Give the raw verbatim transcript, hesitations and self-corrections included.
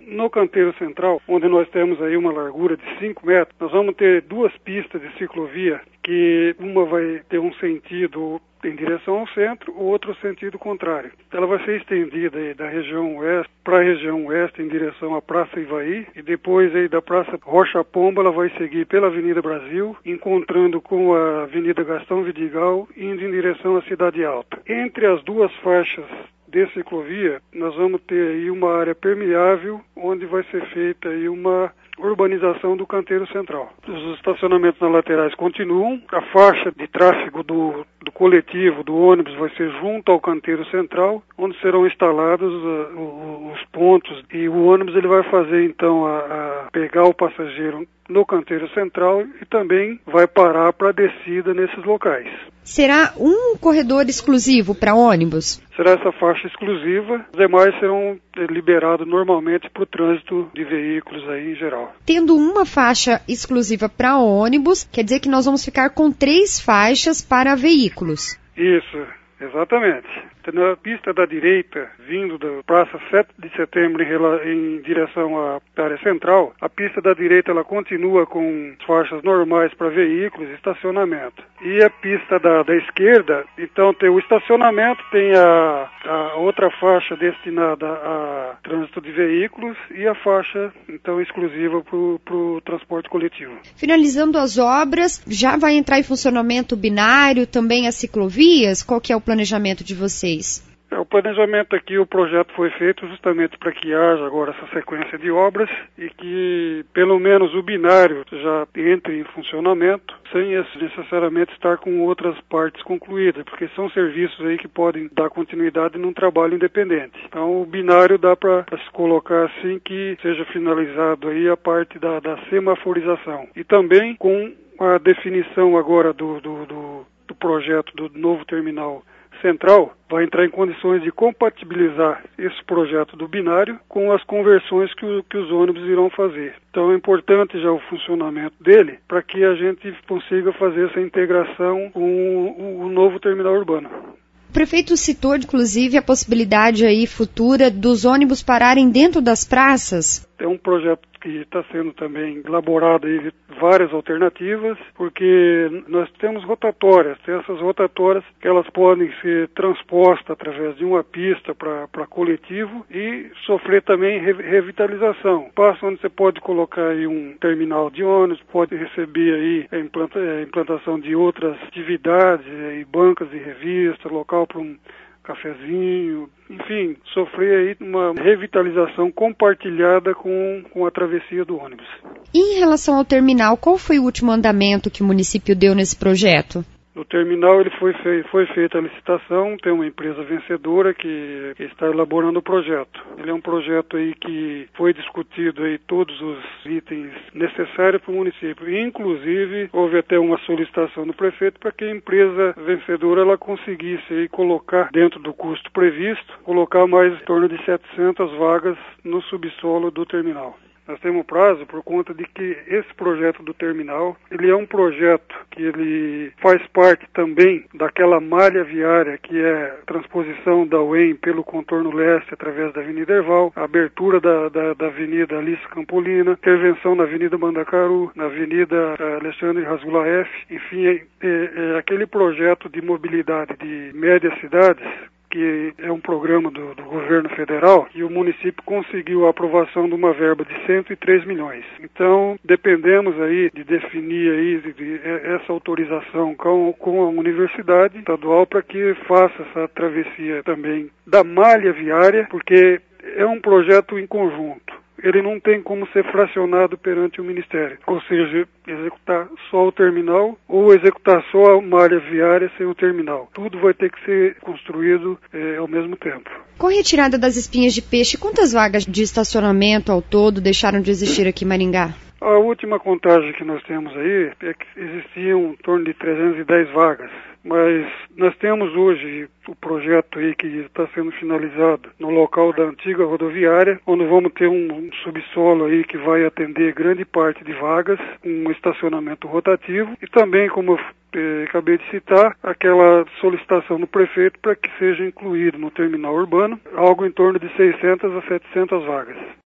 No canteiro central, onde nós temos aí uma largura de cinco metros, nós vamos ter duas pistas de ciclovia, que uma vai ter um sentido em direção ao centro, o outro sentido contrário. Ela vai ser estendida aí da região oeste para a região oeste em direção à Praça Ivaí, e depois aí da Praça Rocha Pomba ela vai seguir pela Avenida Brasil, encontrando com a Avenida Gastão Vidigal, indo em direção à Cidade Alta. Entre as duas faixas de ciclovia, nós vamos ter aí uma área permeável, onde vai ser feita aí uma urbanização do canteiro central. Os estacionamentos nas laterais continuam, a faixa de tráfego do, do coletivo, do ônibus, vai ser junto ao canteiro central, onde serão instalados uh, os pontos, e o ônibus ele vai fazer então a, a pegar o passageiro no canteiro central e também vai parar para descida nesses locais. Será um corredor exclusivo para ônibus? Será essa faixa exclusiva, os demais serão liberados normalmente para o trânsito de veículos aí em geral. Tendo uma faixa exclusiva para ônibus, quer dizer que nós vamos ficar com três faixas para veículos. Isso, exatamente. Na pista da direita, vindo da Praça sete de Setembro em, em direção à área central, a pista da direita ela continua com faixas normais para veículos e estacionamento. E a pista da, da esquerda, então tem o estacionamento, tem a, a outra faixa destinada a trânsito de veículos e a faixa, então, exclusiva para o transporte coletivo. Finalizando as obras, já vai entrar em funcionamento o binário, também as ciclovias? Qual que é o planejamento de vocês? É, o planejamento aqui, o projeto foi feito justamente para que haja agora essa sequência de obras e que pelo menos o binário já entre em funcionamento sem necessariamente estar com outras partes concluídas, porque são serviços aí que podem dar continuidade num trabalho independente. Então o binário dá para se colocar assim que seja finalizado aí a parte da, da semaforização. E também com a definição agora do, do, do, do projeto do novo terminal central, vai entrar em condições de compatibilizar esse projeto do binário com as conversões que, o, que os ônibus irão fazer. Então é importante já o funcionamento dele para que a gente consiga fazer essa integração com o, o novo terminal urbano. O prefeito citou, inclusive, a possibilidade aí futura dos ônibus pararem dentro das praças. É um projeto que está sendo também elaborado aí várias alternativas, porque nós temos rotatórias, tem essas rotatórias que elas podem ser transpostas através de uma pista para coletivo e sofrer também re, revitalização. Passo onde você pode colocar aí um terminal de ônibus, pode receber aí a, implanta, a implantação de outras atividades, aí bancas de revista, local para um cafezinho, enfim, sofrer aí uma revitalização compartilhada com, com a travessia do ônibus. E em relação ao terminal, qual foi o último andamento que o município deu nesse projeto? No terminal ele foi, fei, foi feita a licitação, tem uma empresa vencedora que, que está elaborando o projeto. Ele é um projeto aí que foi discutido aí todos os itens necessários para o município. E, inclusive, houve até uma solicitação do prefeito para que a empresa vencedora ela conseguisse aí colocar dentro do custo previsto, colocar mais em torno de setecentas vagas no subsolo do terminal. Nós temos prazo por conta de que esse projeto do terminal, ele é um projeto que ele faz parte também daquela malha viária que é a transposição da U E M pelo contorno leste através da Avenida Erval, a abertura da, da, da Avenida Alice Campolina, intervenção na Avenida Mandacaru, na Avenida Alexandre Rasgula F, enfim, é, é, é aquele projeto de mobilidade de médias cidades, que é um programa do, do governo federal, e o município conseguiu a aprovação de uma verba de cento e três milhões. Então, dependemos aí de definir aí de, de, essa autorização com, com a universidade estadual para que faça essa travessia também da malha viária, porque é um projeto em conjunto. Ele não tem como ser fracionado perante o Ministério, ou seja, executar só o terminal ou executar só a malha viária sem o terminal. Tudo vai ter que ser construído é, ao mesmo tempo. Com a retirada das espinhas de peixe, quantas vagas de estacionamento ao todo deixaram de existir aqui em Maringá? A última contagem que nós temos aí é que existiam em torno de trezentas e dez vagas, mas nós temos hoje o projeto aí que está sendo finalizado no local da antiga rodoviária, onde vamos ter um, um subsolo aí que vai atender grande parte de vagas, um estacionamento rotativo e também, como eu eh, acabei de citar, aquela solicitação do prefeito para que seja incluído no terminal urbano algo em torno de seiscentas a setecentas vagas.